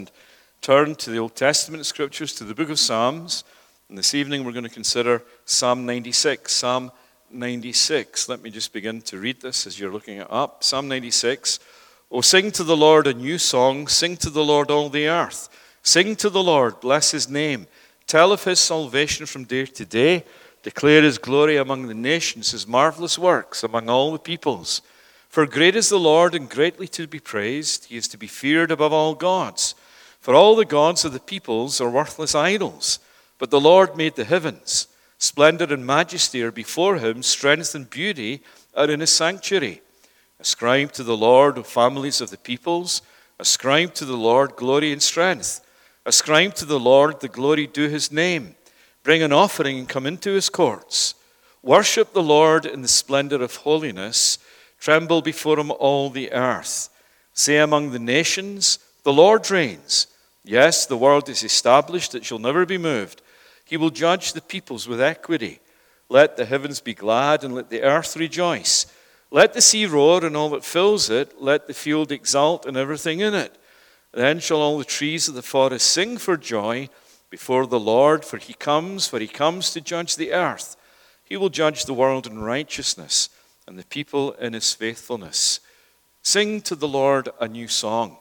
Turn to the Old Testament scriptures, to the book of Psalms. And this evening we're going to consider Psalm 96. Psalm 96. Let me just begin to read this as you're looking it up. Psalm 96. Oh, sing to the Lord a new song. Sing to the Lord all the earth. Sing to the Lord, bless his name. Tell of his salvation from day to day. Declare his glory among the nations, his marvelous works among all the peoples. For great is the Lord and greatly to be praised. He is to be feared above all gods. For all the gods of the peoples are worthless idols. But the Lord made the heavens. Splendor and majesty are before him. Strength and beauty are in his sanctuary. Ascribe to the Lord, O families of the peoples. Ascribe to the Lord glory and strength. Ascribe to the Lord the glory due his name. Bring an offering and come into his courts. Worship the Lord in the splendor of holiness. Tremble before him all the earth. Say among the nations, the Lord reigns. Yes, the world is established, it shall never be moved. He will judge the peoples with equity. Let the heavens be glad and let the earth rejoice. Let the sea roar and all that fills it. Let the field exult and everything in it. Then shall all the trees of the forest sing for joy before the Lord, for he comes to judge the earth. He will judge the world in righteousness and the people in his faithfulness. Sing to the Lord a new song.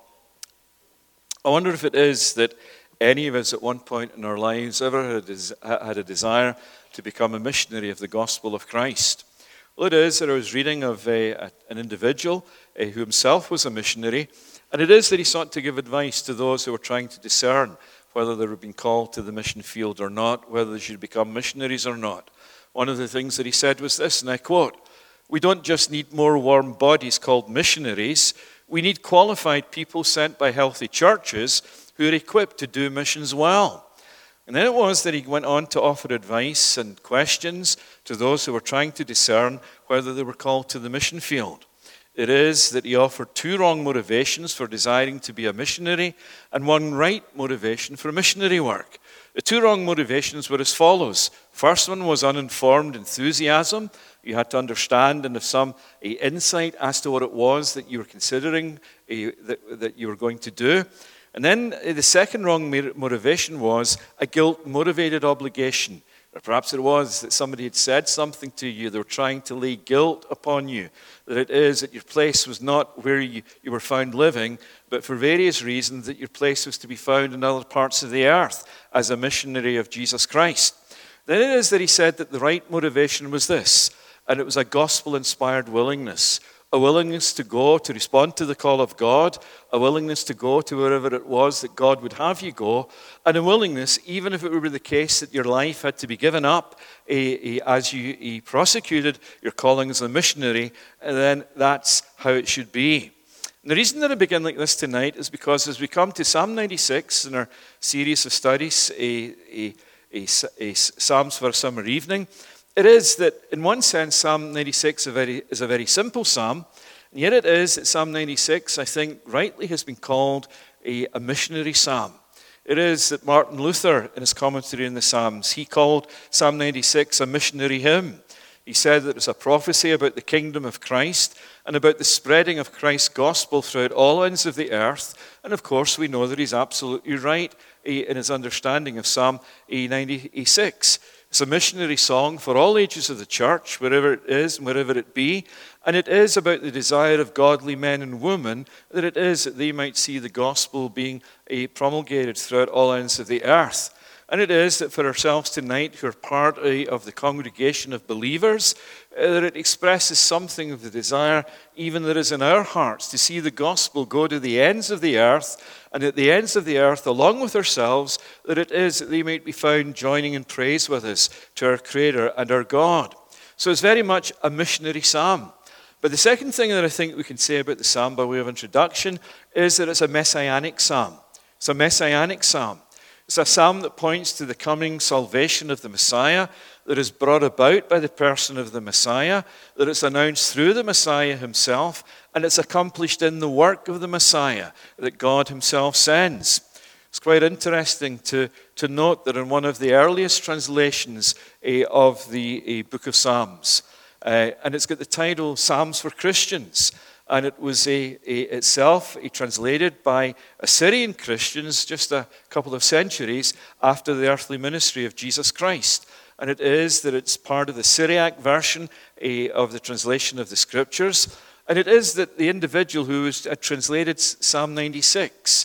I wonder if it is that any of us at one point in our lives ever had a desire to become a missionary of the gospel of Christ. Well, it is that I was reading of an individual who himself was a missionary, and it is that he sought to give advice to those who were trying to discern whether they were being called to the mission field or not, whether they should become missionaries or not. One of the things that he said was this, and I quote, "We don't just need more warm bodies called missionaries. We need qualified people sent by healthy churches who are equipped to do missions well." And then it was that he went on to offer advice and questions to those who were trying to discern whether they were called to the mission field. It is that he offered two wrong motivations for desiring to be a missionary and one right motivation for missionary work. The two wrong motivations were as follows. First one was uninformed enthusiasm. You had to understand and have some insight as to what it was that you were considering that you were going to do. And then the second wrong motivation was a guilt-motivated obligation. Or perhaps it was that somebody had said something to you. They were trying to lay guilt upon you. That it is that your place was not where you were found living, but for various reasons that your place was to be found in other parts of the earth as a missionary of Jesus Christ. Then it is that he said that the right motivation was this, and it was a gospel-inspired willingness. A willingness to go, to respond to the call of God, a willingness to go to wherever it was that God would have you go, and a willingness, even if it were the case that your life had to be given up as you prosecuted your calling as a missionary, then that's how it should be. And the reason that I begin like this tonight is because as we come to Psalm 96 in our series of studies, Psalms for a Summer Evening, it is that, in one sense, Psalm 96 is a very simple psalm, and yet it is that Psalm 96, I think, rightly has been called a missionary psalm. It is that Martin Luther, in his commentary on the Psalms, he called Psalm 96 a missionary hymn. He said that it's a prophecy about the kingdom of Christ and about the spreading of Christ's gospel throughout all ends of the earth. And of course, we know that he's absolutely right in his understanding of Psalm 96. It's a missionary song for all ages of the church, wherever it is and wherever it be. And it is about the desire of godly men and women that it is that they might see the gospel being promulgated throughout all ends of the earth. And it is that for ourselves tonight, who are part of the congregation of believers, that it expresses something of the desire even that is in our hearts to see the gospel go to the ends of the earth, and at the ends of the earth, along with ourselves, that it is that they might be found joining in praise with us to our Creator and our God. So it's very much a missionary psalm. But the second thing that I think we can say about the psalm by way of introduction is that it's a messianic psalm. It's a messianic psalm. It's a psalm that points to the coming salvation of the Messiah, that is brought about by the person of the Messiah, that it's announced through the Messiah himself, and it's accomplished in the work of the Messiah that God himself sends. It's quite interesting to note that in one of the earliest translations of the book of Psalms, and it's got the title Psalms for Christians, and it was itself translated by Assyrian Christians just a couple of centuries after the earthly ministry of Jesus Christ. And it is that it's part of the Syriac version of the translation of the Scriptures. And it is that the individual who has translated Psalm 96,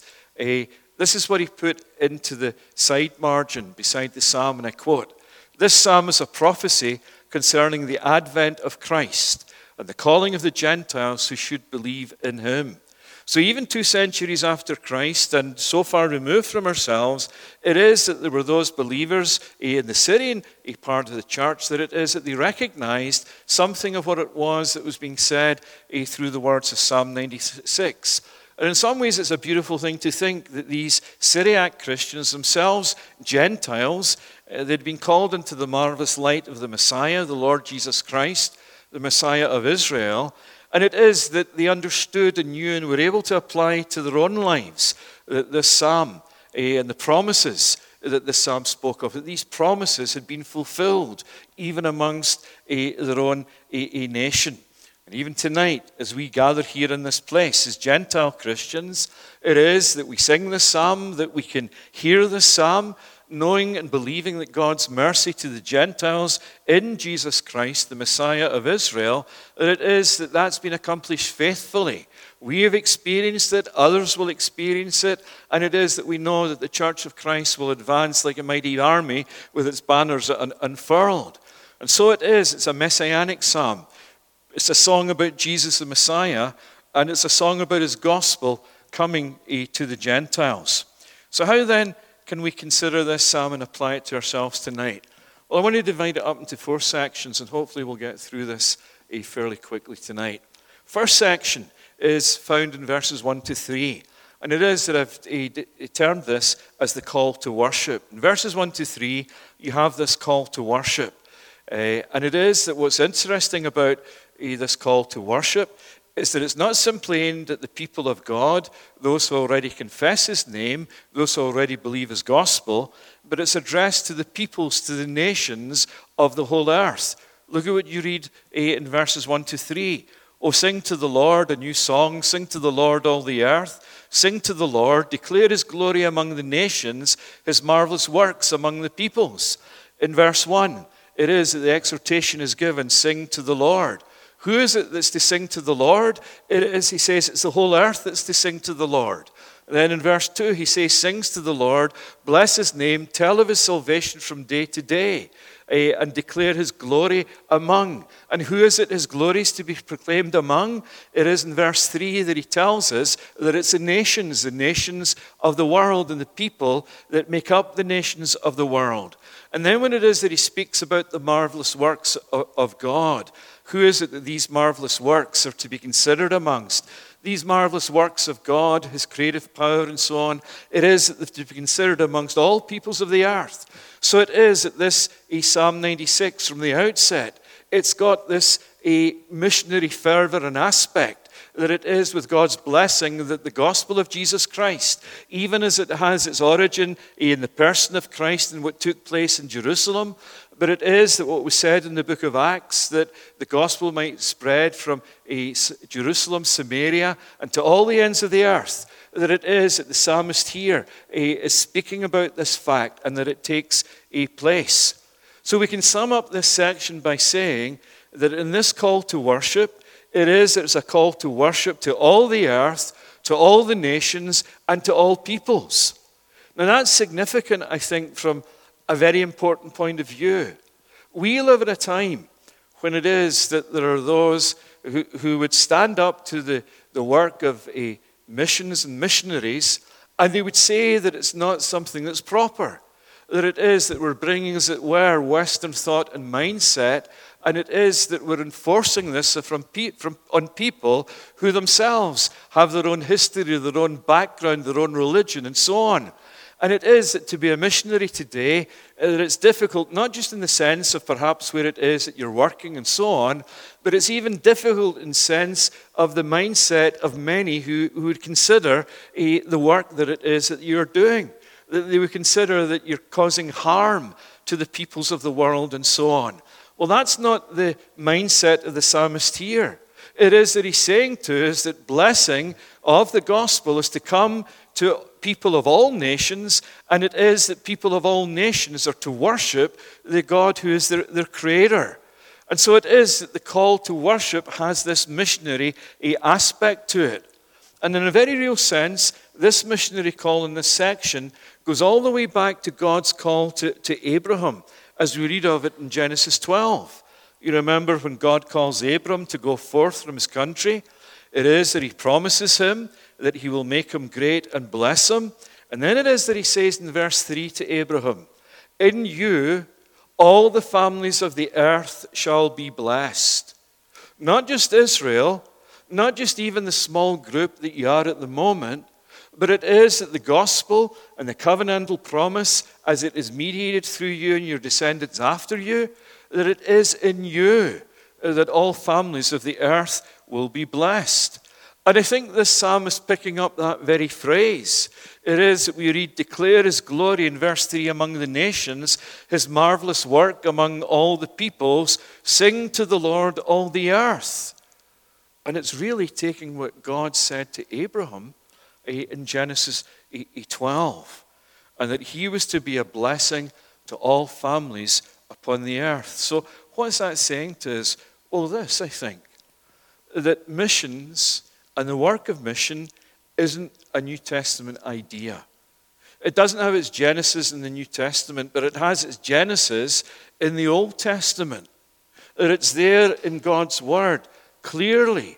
this is what he put into the side margin beside the psalm, and I quote, "This psalm is a prophecy concerning the advent of Christ and the calling of the Gentiles who should believe in him." So even 2 centuries after Christ, and so far removed from ourselves, it is that there were those believers in the Syrian part of the church, that it is that they recognized something of what it was that was being said through the words of Psalm 96. And in some ways, it's a beautiful thing to think that these Syriac Christians themselves, Gentiles, they'd been called into the marvelous light of the Messiah, the Lord Jesus Christ, the Messiah of Israel. And it is that they understood and knew and were able to apply to their own lives this psalm and the promises that the psalm spoke of, that these promises had been fulfilled even amongst their own nation. And even tonight, as we gather here in this place as Gentile Christians, it is that we sing the psalm, that we can hear the psalm, knowing and believing that God's mercy to the Gentiles in Jesus Christ, the Messiah of Israel, that it is that that's been accomplished faithfully. We have experienced it, others will experience it, and it is that we know that the Church of Christ will advance like a mighty army with its banners unfurled. And so it is, it's a messianic psalm. It's a song about Jesus the Messiah, and it's a song about his gospel coming to the Gentiles. So how then can we consider this psalm and apply it to ourselves tonight? Well, I want to divide it up into 4 sections, and hopefully we'll get through this fairly quickly tonight. First section is found in verses 1 to 3, and it is that I've termed this as the call to worship. In verses 1 to 3, you have this call to worship, and it is that what's interesting about this call to worship is that it's not simply aimed at the people of God, those who already confess his name, those who already believe his gospel, but it's addressed to the peoples, to the nations of the whole earth. Look at what you read in verses 1 to 3. "Oh, sing to the Lord a new song, sing to the Lord all the earth, sing to the Lord, declare his glory among the nations, his marvelous works among the peoples." In verse 1, it is that the exhortation is given, sing to the Lord. Who is it that's to sing to the Lord? It is, he says, it's the whole earth that's to sing to the Lord. And then in verse 2, he says, sings to the Lord, bless his name, tell of his salvation from day to day, and declare his glory among. And who is it his glory is to be proclaimed among? It is in verse 3 that he tells us that it's the nations of the world and the people that make up the nations of the world. And then when it is that he speaks about the marvelous works of God, who is it that these marvelous works are to be considered amongst? These marvelous works of God, his creative power and so on, it is to be considered amongst all peoples of the earth. So it is that this Psalm 96 from the outset, it's got this missionary fervor and aspect, that it is with God's blessing that the gospel of Jesus Christ, even as it has its origin in the person of Christ and what took place in Jerusalem, but it is that what was said in the book of Acts, that the gospel might spread from Jerusalem, Samaria, and to all the ends of the earth, that it is that the psalmist here is speaking about this fact and that it takes place. So we can sum up this section by saying that in this call to worship, it's a call to worship to all the earth, to all the nations, and to all peoples. Now that's significant, I think, from a very important point of view. We live at a time when it is that there are those who would stand up to the work of missions and missionaries, and they would say that it's not something that's proper, that it is that we're bringing, as it were, Western thought and mindset, and it is that we're enforcing this on people who themselves have their own history, their own background, their own religion, and so on. And it is that to be a missionary today, that it's difficult, not just in the sense of perhaps where it is that you're working and so on, but it's even difficult in sense of the mindset of many who would consider the work that it is that you're doing. That they would consider that you're causing harm to the peoples of the world and so on. Well, that's not the mindset of the psalmist here. It is that he's saying to us that blessing of the gospel is to come to people of all nations, and it is that people of all nations are to worship the God who is their creator. And so it is that the call to worship has this missionary aspect to it. And in a very real sense, this missionary call in this section goes all the way back to God's call to Abraham, as we read of it in Genesis 12. You remember when God calls Abram to go forth from his country, it is that he promises him that he will make him great and bless him. And then it is that he says in verse 3 to Abraham, "In you all the families of the earth shall be blessed." Not just Israel, not just even the small group that you are at the moment, but it is that the gospel and the covenantal promise, as it is mediated through you and your descendants after you, that it is in you that all families of the earth will be blessed. And I think this psalm is picking up that very phrase. It is that we read, "Declare his glory" in verse 3 among the nations, his marvelous work among all the peoples. Sing to the Lord all the earth. And it's really taking what God said to Abraham in Genesis 12, and that he was to be a blessing to all families upon the earth. So what is that saying to us? Well, this, I think, that missions and the work of mission isn't a New Testament idea. It doesn't have its genesis in the New Testament, but it has its genesis in the Old Testament. That it's there in God's Word, clearly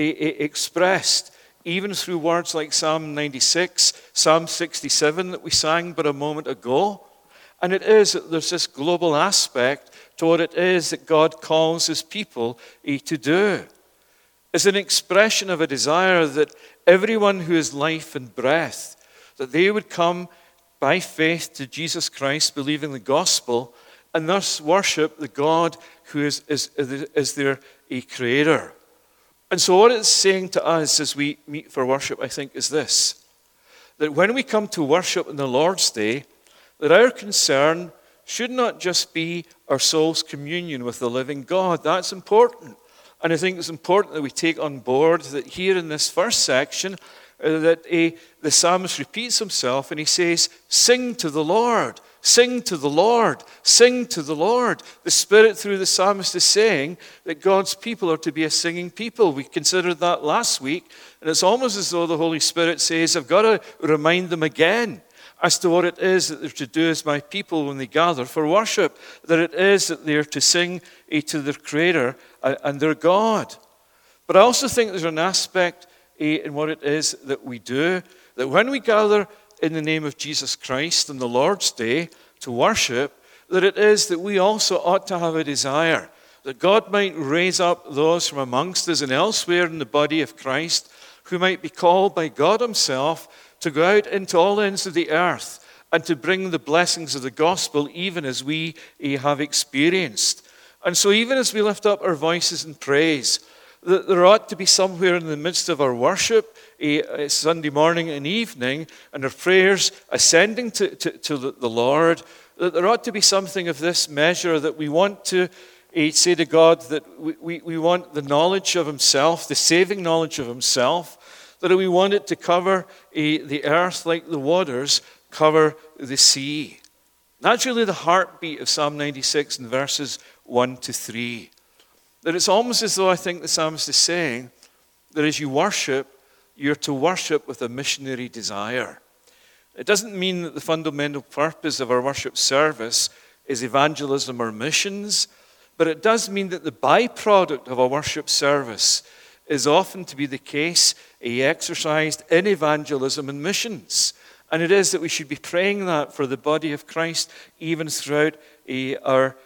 expressed, even through words like Psalm 96, Psalm 67 that we sang but a moment ago. And it is that there's this global aspect to what it is that God calls his people to do. It's an expression of a desire that everyone who has life and breath, that they would come by faith to Jesus Christ, believing the gospel, and thus worship the God who is their creator. And so what it's saying to us as we meet for worship, I think, is this: that when we come to worship on the Lord's Day, that our concern should not just be our soul's communion with the living God. That's important. And I think it's important that we take on board that here in this first section, that the psalmist repeats himself and he says, "Sing to the Lord, sing to the Lord, sing to the Lord." The Spirit through the psalmist is saying that God's people are to be a singing people. We considered that last week, and it's almost as though the Holy Spirit says, I've got to remind them again as to what it is that they're to do as my people when they gather for worship, that it is that they're to sing to their Creator and their God. But I also think there's an aspect in what it is that we do, that when we gather in the name of Jesus Christ on the Lord's Day to worship, that it is that we also ought to have a desire that God might raise up those from amongst us and elsewhere in the body of Christ who might be called by God himself to go out into all ends of the earth and to bring the blessings of the gospel even as we have experienced. And so even as we lift up our voices in praise, that there ought to be somewhere in the midst of our worship, Sunday morning and evening, and our prayers ascending to the Lord, that there ought to be something of this measure that we want to say to God that we want the knowledge of himself, the saving knowledge of himself, that we want it to cover the earth like the waters cover the sea. That's really the heartbeat of Psalm 96 in verses 1 to 3. That it's almost as though I think the psalmist is saying that as you worship, you're to worship with a missionary desire. It doesn't mean that the fundamental purpose of our worship service is evangelism or missions, but it does mean that the byproduct of a worship service is often to be the case exercised in evangelism and missions. And it is that we should be praying that for the body of Christ even throughout our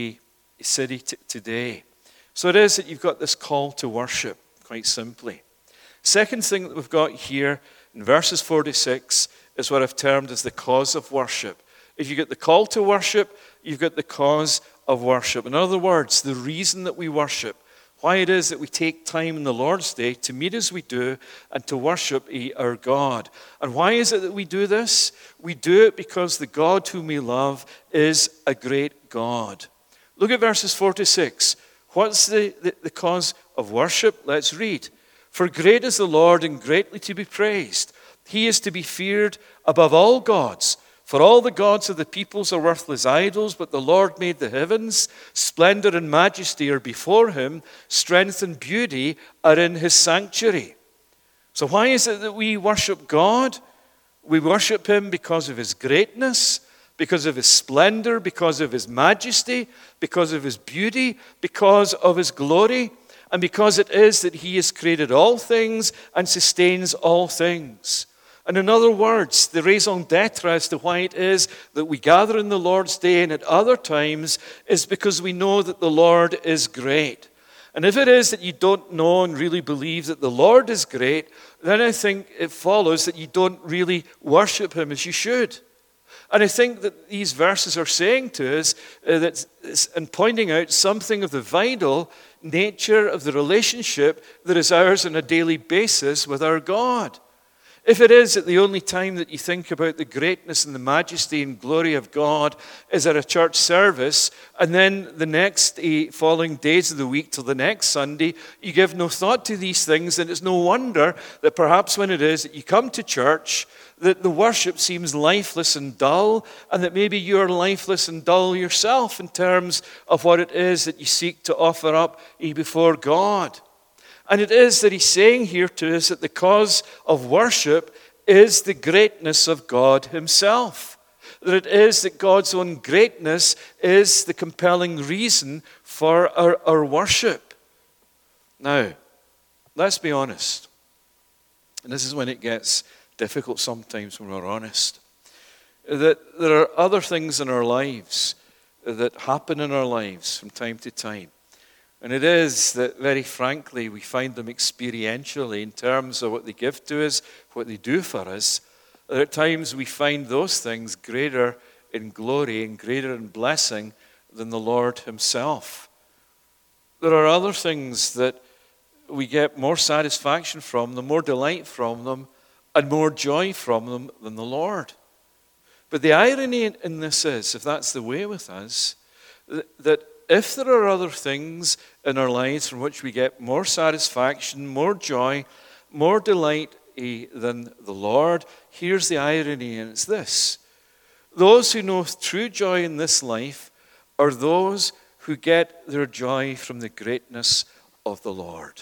city today. So it is that you've got this call to worship, quite simply. Second thing that we've got here in verses 4 to 6 is what I've termed as the cause of worship. If you get the call to worship, you've got the cause of worship. In other words, the reason that we worship, why it is that we take time in the Lord's Day to meet as we do and to worship our God. And why is it that we do this? We do it because the God whom we love is a great God. Look at verses 4 to 6. What's the cause of worship? Let's read. For great is the Lord and greatly to be praised. He is to be feared above all gods. For all the gods of the peoples are worthless idols, but the Lord made the heavens. Splendor and majesty are before him. Strength and beauty are in his sanctuary. So why is it that we worship God? We worship him because of his greatness, because of his splendor, because of his majesty, because of his beauty, because of his glory, and because it is that he has created all things and sustains all things. And in other words, the raison d'etre as to why it is that we gather in the Lord's Day and at other times is because we know that the Lord is great. And if it is that you don't know and really believe that the Lord is great, then I think it follows that you don't really worship him as you should. And I think that these verses are saying to us and pointing out something of the vital nature of the relationship that is ours on a daily basis with our God. If it is that the only time that you think about the greatness and the majesty and glory of God is at a church service, and then the next following days of the week till the next Sunday, you give no thought to these things, then it's no wonder that perhaps when it is that you come to church, that the worship seems lifeless and dull, and that maybe you're lifeless and dull yourself in terms of what it is that you seek to offer up before God. And it is that he's saying here to us that the cause of worship is the greatness of God himself. That it is that God's own greatness is the compelling reason for our worship. Now, let's be honest. And this is when it gets difficult sometimes when we're honest. That there are other things in our lives that happen in our lives from time to time. And it is that, very frankly, we find them experientially in terms of what they give to us, what they do for us. That at times we find those things greater in glory and greater in blessing than the Lord himself. There are other things that we get more satisfaction from them, more delight from them, and more joy from them than the Lord. But the irony in this is, if that's the way with us, that if there are other things in our lives from which we get more satisfaction, more joy, more delight than the Lord, here's the irony, and it's this. Those who know true joy in this life are those who get their joy from the greatness of the Lord.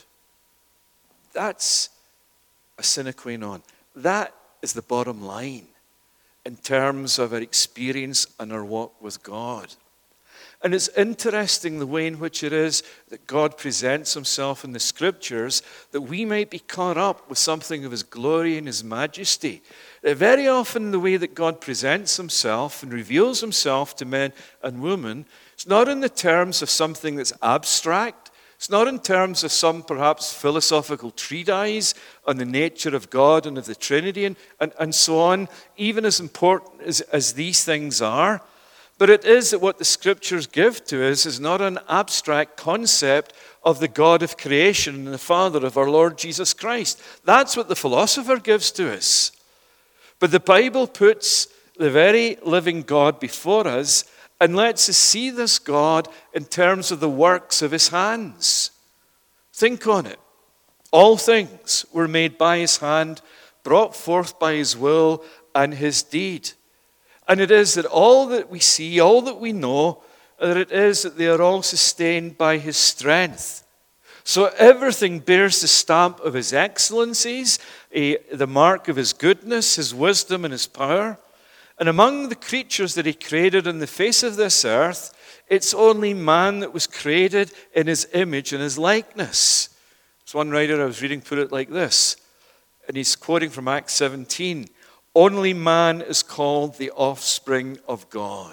That's a sine qua non. That is the bottom line in terms of our experience and our walk with God. And it's interesting the way in which it is that God presents himself in the scriptures, that we might be caught up with something of his glory and his majesty. Very often the way that God presents himself and reveals himself to men and women, it's not in the terms of something that's abstract. It's not in terms of some perhaps philosophical treatise on the nature of God and of the Trinity and so on, even as important as these things are. But it is that what the scriptures give to us is not an abstract concept of the God of creation and the Father of our Lord Jesus Christ. That's what the philosopher gives to us. But the Bible puts the very living God before us and lets us see this God in terms of the works of his hands. Think on it. All things were made by his hand, brought forth by his will and his deed. And it is that all that we see, all that we know, that it is that they are all sustained by his strength. So everything bears the stamp of his excellencies, the mark of his goodness, his wisdom, and his power. And among the creatures that he created on the face of this earth, it's only man that was created in his image and his likeness. There's one writer I was reading put it like this, and he's quoting from Acts 17. Only man is called the offspring of God.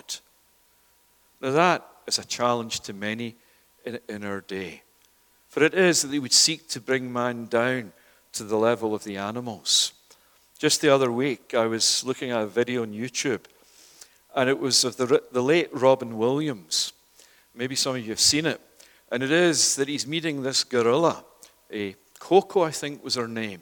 Now that is a challenge to many in our day. For it is that they would seek to bring man down to the level of the animals. Just the other week, I was looking at a video on YouTube, and it was of the late Robin Williams. Maybe some of you have seen it. And it is that he's meeting this gorilla. Coco, I think, was her name.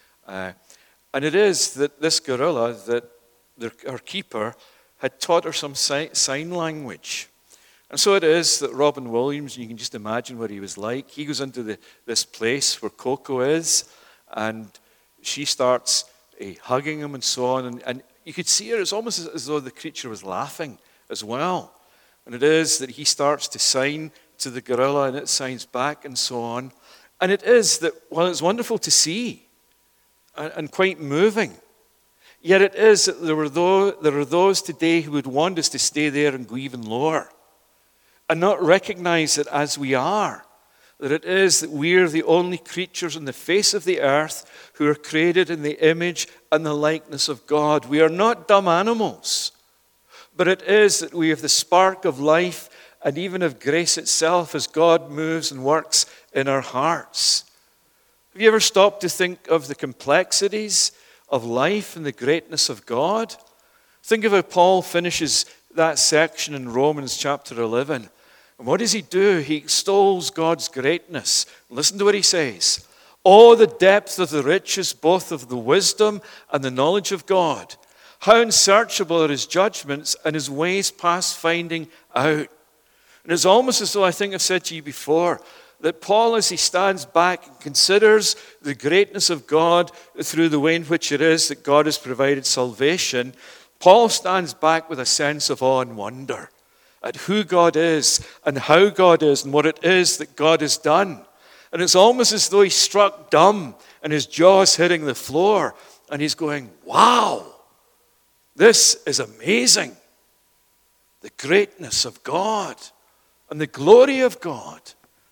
And it is that this gorilla, that her keeper, had taught her some sign language. And so it is that Robin Williams, you can just imagine what he was like. He goes into this place where Coco is, and she starts hugging him and so on. And you could see her, it's almost as though the creature was laughing as well. And it is that he starts to sign to the gorilla, and it signs back and so on. And it is that, well, it's wonderful to see and quite moving. Yet it is that there are those today who would want us to stay there and go even lower and not recognize that as we are, that it is that we're the only creatures on the face of the earth who are created in the image and the likeness of God. We are not dumb animals, but it is that we have the spark of life and even of grace itself as God moves and works in our hearts. Have you ever stopped to think of the complexities of life and the greatness of God? Think of how Paul finishes that section in Romans chapter 11. And what does he do? He extols God's greatness. Listen to what he says. Oh, the depth of the riches, both of the wisdom and the knowledge of God. How unsearchable are his judgments and his ways past finding out. And it's almost as though, I think I've said to you before, that Paul, as he stands back and considers the greatness of God through the way in which it is that God has provided salvation, Paul stands back with a sense of awe and wonder at who God is and how God is and what it is that God has done. And it's almost as though he's struck dumb and his jaw's hitting the floor and he's going, wow, this is amazing. The greatness of God and the glory of God.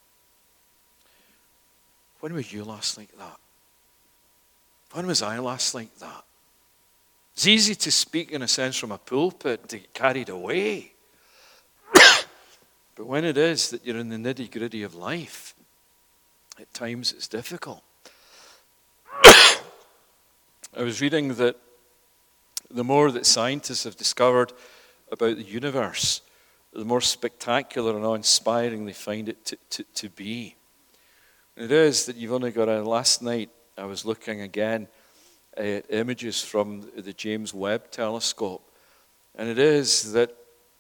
When were you last like that? When was I last like that? It's easy to speak in a sense from a pulpit and to get carried away. But when it is that you're in the nitty-gritty of life, at times it's difficult. I was reading that the more that scientists have discovered about the universe, the more spectacular and awe-inspiring they find it to be. It is that you've only got last night I was looking again at images from the James Webb telescope. And it is that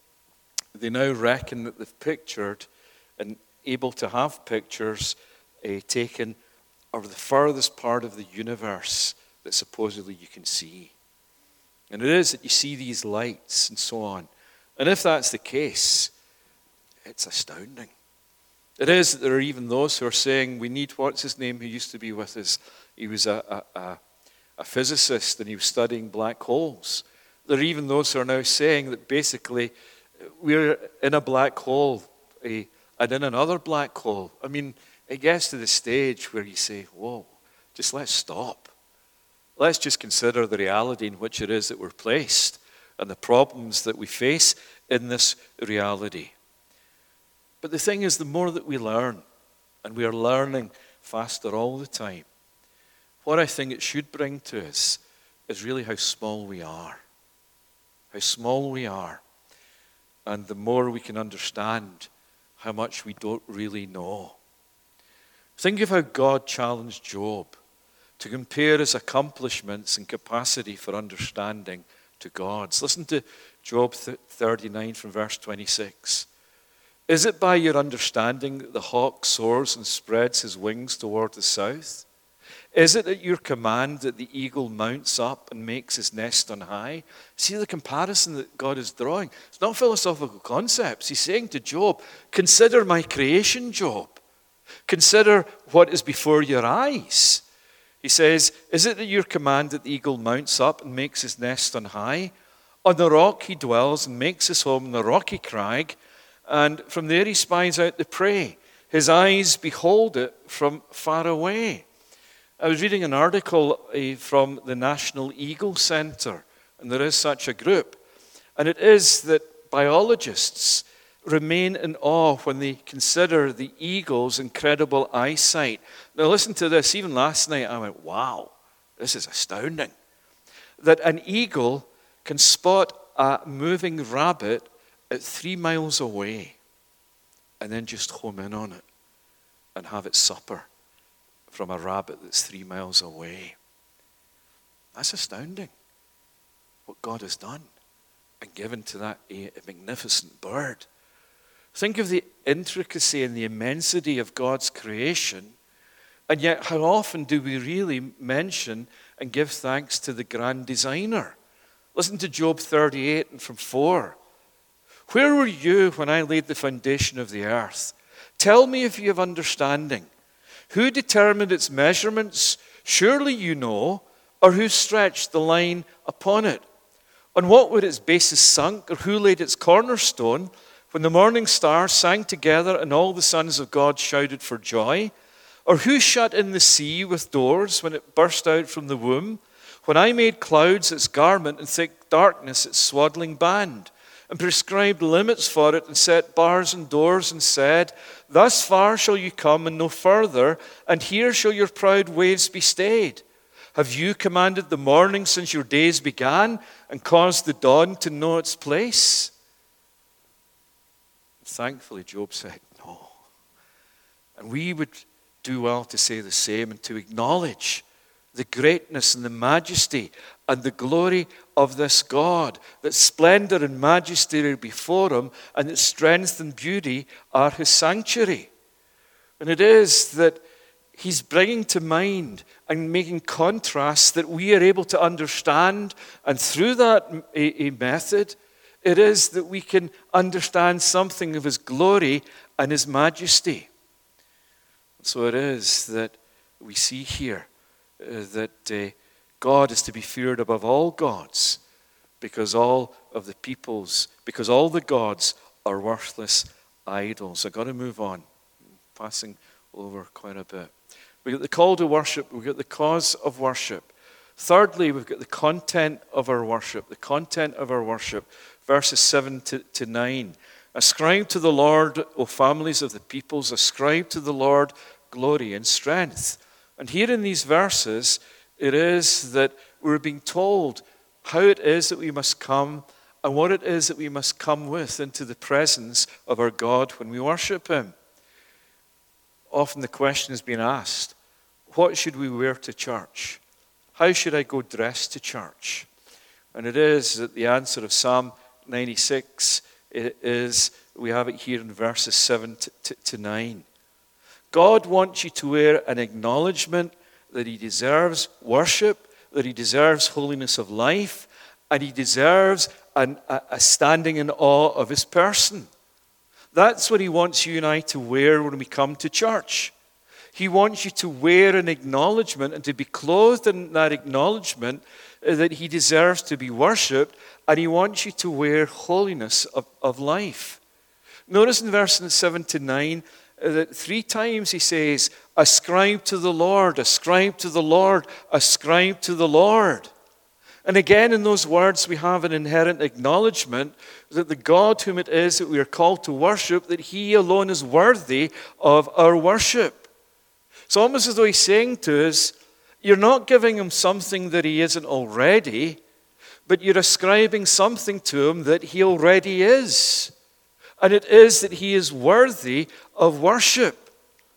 they now reckon that they've pictured and able to have pictures taken of the furthest part of the universe that supposedly you can see. And it is that you see these lights and so on. And if that's the case, it's astounding. It is that there are even those who are saying we need, what's his name, who used to be with us? He was a physicist and he was studying black holes. There are even those who are now saying that basically we're in a black hole and in another black hole. I mean, it gets to the stage where you say, whoa, just let's stop. Let's just consider the reality in which it is that we're placed and the problems that we face in this reality. But the thing is, the more that we learn, and we are learning faster all the time, what I think it should bring to us is really how small we are. How small we are. And the more we can understand how much we don't really know. Think of how God challenged Job to compare his accomplishments and capacity for understanding to God's. Listen to Job 39 from verse 26. Is it by your understanding that the hawk soars and spreads his wings toward the south? Is it at your command that the eagle mounts up and makes his nest on high? See the comparison that God is drawing. It's not philosophical concepts. He's saying to Job, consider my creation, Job. Consider what is before your eyes. He says, is it at your command that the eagle mounts up and makes his nest on high? On the rock he dwells and makes his home in the rocky crag, and from there he spies out the prey. His eyes behold it from far away. I was reading an article from the National Eagle Center, and there is such a group. And it is that biologists remain in awe when they consider the eagle's incredible eyesight. Now listen to this. Even last night I went, wow, this is astounding. That an eagle can spot a moving rabbit at 3 miles away and then just home in on it and have its supper from a rabbit that's 3 miles away. That's astounding what God has done and given to that a magnificent bird. Think of the intricacy and the immensity of God's creation, and yet how often do we really mention and give thanks to the grand designer? Listen to Job 38 and from 4. Where were you when I laid the foundation of the earth? Tell me if you have understanding. Who determined its measurements? Surely you know. Or who stretched the line upon it? On what were its bases sunk? Or who laid its cornerstone? When the morning stars sang together and all the sons of God shouted for joy? Or who shut in the sea with doors when it burst out from the womb? When I made clouds its garment and thick darkness its swaddling band, and prescribed limits for it and set bars and doors and said, thus far shall you come and no further, and here shall your proud waves be stayed. Have you commanded the morning since your days began and caused the dawn to know its place? Thankfully, Job said no. And we would do well to say the same and to acknowledge the greatness and the majesty and the glory of this God, that splendor and majesty are before him, and that strength and beauty are his sanctuary. And it is that he's bringing to mind and making contrasts that we are able to understand, and through that a method, it is that we can understand something of his glory and his majesty. So it is that we see here that God is to be feared above all gods, because all the gods are worthless idols. I've got to move on. I'm passing over quite a bit. We've got the call to worship. We've got the cause of worship. Thirdly, we've got the content of our worship. The content of our worship. Verses 7 to 9. Ascribe to the Lord, O families of the peoples. Ascribe to the Lord glory and strength. And here in these verses, it is that we're being told how it is that we must come and what it is that we must come with into the presence of our God when we worship him. Often the question has been asked, what should we wear to church? How should I go dressed to church? And it is that the answer of Psalm 96 is, we have it here in verses 7 to 9. God wants you to wear an acknowledgement that he deserves worship, that he deserves holiness of life, and he deserves a standing in awe of his person. That's what he wants you and I to wear when we come to church. He wants you to wear an acknowledgement and to be clothed in that acknowledgement that he deserves to be worshipped, and he wants you to wear holiness of life. Notice in verses 7 to 9 that 3 times he says, ascribe to the Lord, ascribe to the Lord, ascribe to the Lord. And again in those words we have an inherent acknowledgement that the God whom it is that we are called to worship, that he alone is worthy of our worship. It's almost as though he's saying to us, you're not giving him something that he isn't already, but you're ascribing something to him that he already is. And it is that he is worthy of worship.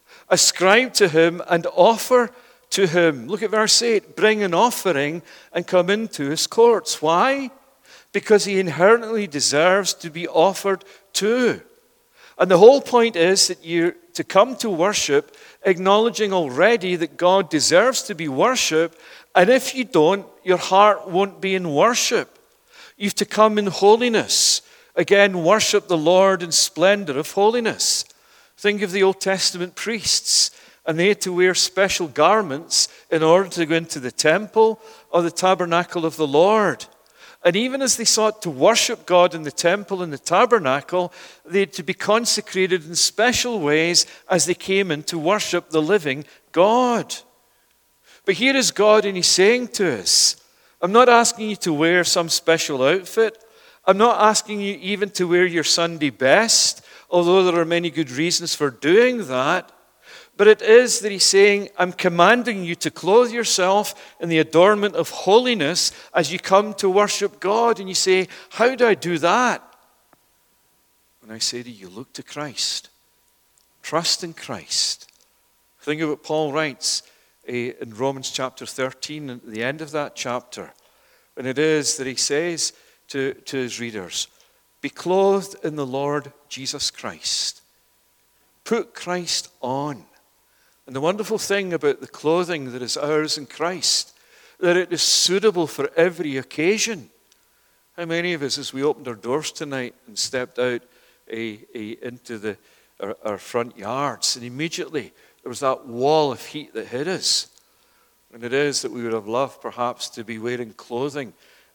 Ascribe to him and offer to him. Look at verse 8. Bring an offering and come into his courts. Why? Because he inherently deserves to be offered to. And the whole point is that you're to come to worship acknowledging already that God deserves to be worshipped. And if you don't, your heart won't be in worship. You have to come in holiness. Again, worship the Lord in splendor of holiness. Think of the Old Testament priests, and they had to wear special garments in order to go into the temple or the tabernacle of the Lord. And even as they sought to worship God in the temple and the tabernacle, they had to be consecrated in special ways as they came in to worship the living God. But here is God, and he's saying to us, I'm not asking you to wear some special outfit. I'm not asking you even to wear your Sunday best, although there are many good reasons for doing that. But it is that he's saying, I'm commanding you to clothe yourself in the adornment of holiness as you come to worship God. And you say, how do I do that? And I say to you, look to Christ. Trust in Christ. Think of what Paul writes in Romans chapter 13, at the end of that chapter. And it is that he says to his readers, Be clothed in the Lord Jesus Christ. Put Christ on. And the wonderful thing about the clothing that is ours in Christ, that it is suitable for every occasion. How many of us, as we opened our doors tonight and stepped out into our front yards, and immediately there was that wall of heat that hit us. And it is that we would have loved perhaps to be wearing clothing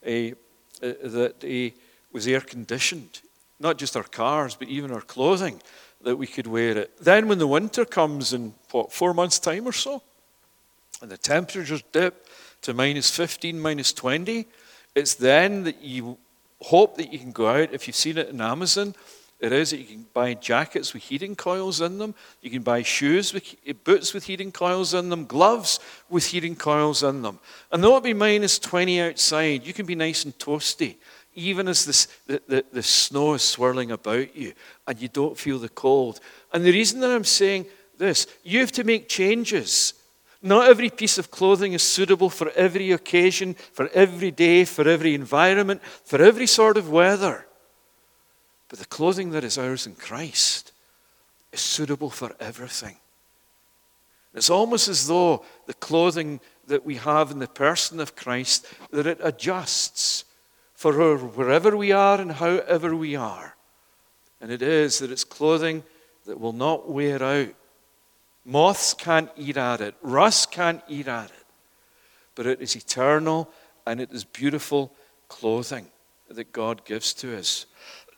that was air conditioned. Not just our cars, but even our clothing, that we could wear it. Then when the winter comes in, 4 months' time or so, and the temperatures dip to minus 15, minus 20, it's then that you hope that you can go out. If you've seen it in Amazon, it is that you can buy jackets with heating coils in them. You can buy boots with heating coils in them, gloves with heating coils in them. And though it be minus 20 outside, you can be nice and toasty, even as the snow is swirling about you and you don't feel the cold. And the reason that I'm saying this, you have to make changes. Not every piece of clothing is suitable for every occasion, for every day, for every environment, for every sort of weather. But the clothing that is ours in Christ is suitable for everything. It's almost as though the clothing that we have in the person of Christ, that it adjusts for wherever we are and however we are. And it is that it's clothing that will not wear out. Moths can't eat at it. Rust can't eat at it. But it is eternal and it is beautiful clothing that God gives to us.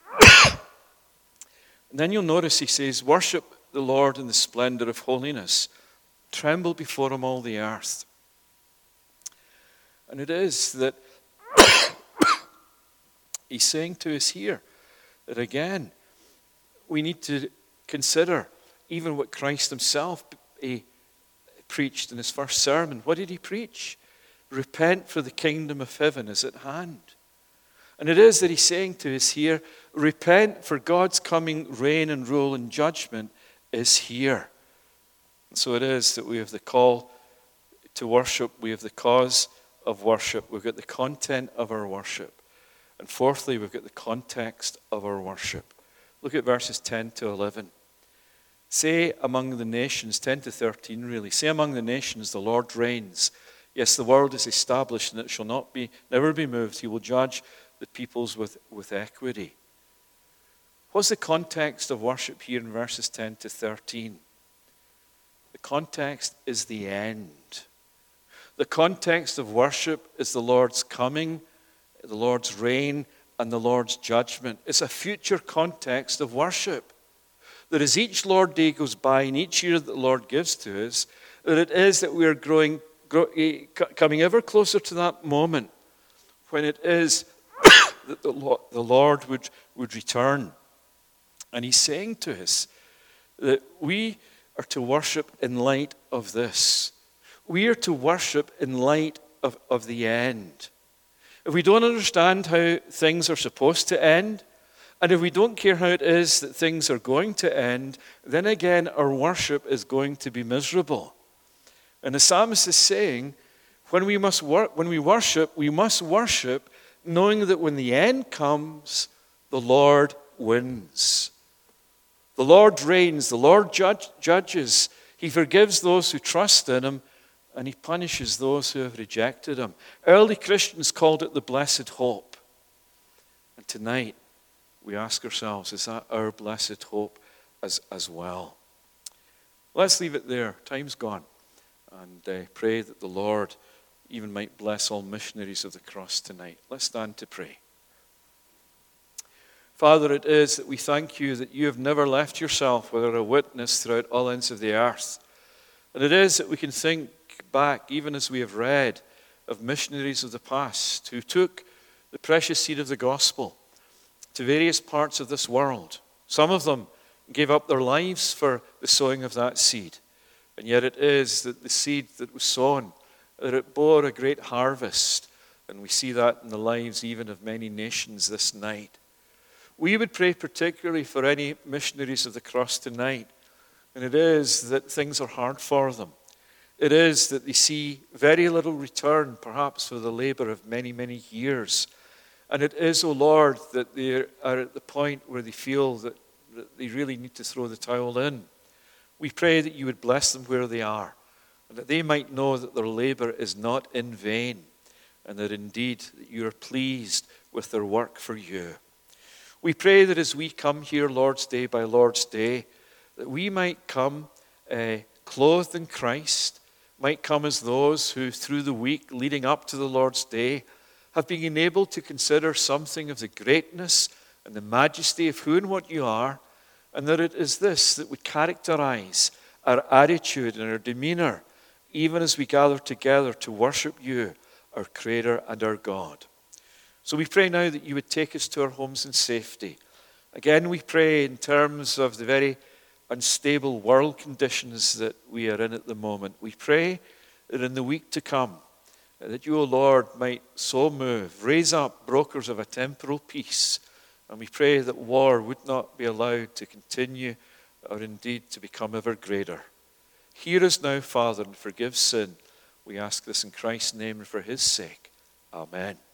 And then you'll notice he says, worship the Lord in the splendor of holiness. Tremble before him all the earth. And it is that he's saying to us here that again, we need to consider even what Christ himself preached in his first sermon. What did he preach? Repent, for the kingdom of heaven is at hand. And it is that he's saying to us here, repent, for God's coming reign and rule and judgment is here. And so it is that we have the call to worship. We have the cause of worship. We've got the content of our worship. And fourthly, we've got the context of our worship. Look at verses 10 to 11. Say among the nations, 10 to 13 really, say among the nations the Lord reigns. Yes, the world is established and it shall never be moved. He will judge the peoples with equity. What's the context of worship here in verses 10 to 13? The context is the end. The context of worship is the Lord's coming, the Lord's reign, and the Lord's judgment. It's a future context of worship. That as each Lord Day goes by and each year that the Lord gives to us, that it is that we are coming ever closer to that moment when it is that the Lord would return. And he's saying to us that we are to worship in light of this. We are to worship in light of the end. If we don't understand how things are supposed to end, and if we don't care how it is that things are going to end, then again our worship is going to be miserable. And the psalmist is saying, when we worship, we must worship knowing that when the end comes, the Lord wins. The Lord reigns, the Lord judges. He forgives those who trust in him, and he punishes those who have rejected him. Early Christians called it the blessed hope. And tonight, we ask ourselves, is that our blessed hope as well? Let's leave it there. Time's gone. And pray that the Lord even might bless all missionaries of the cross tonight. Let's stand to pray. Father, it is that we thank you that you have never left yourself without a witness throughout all ends of the earth. And it is that we can think back, even as we have read, of missionaries of the past who took the precious seed of the gospel to various parts of this world. Some of them gave up their lives for the sowing of that seed. And yet it is that the seed that was sown, that it bore a great harvest. And we see that in the lives even of many nations this night. We would pray particularly for any missionaries of the cross tonight. And it is that things are hard for them. It is that they see very little return, perhaps for the labor of many, many years. And it is, O Lord, that they are at the point where they feel that they really need to throw the towel in. We pray that you would bless them where they are, and that they might know that their labor is not in vain, and that indeed that you are pleased with their work for you. We pray that as we come here Lord's Day by Lord's Day, that we might come clothed in Christ, might come as those who through the week leading up to the Lord's Day have been able to consider something of the greatness and the majesty of who and what you are, and that it is this that would characterize our attitude and our demeanor, even as we gather together to worship you, our Creator and our God. So we pray now that you would take us to our homes in safety. Again, we pray in terms of the very unstable world conditions that we are in at the moment. We pray that in the week to come, that you, O Lord, might so move, raise up brokers of a temporal peace, and we pray that war would not be allowed to continue or indeed to become ever greater. Hear us now, Father, and forgive sin. We ask this in Christ's name and for his sake. Amen.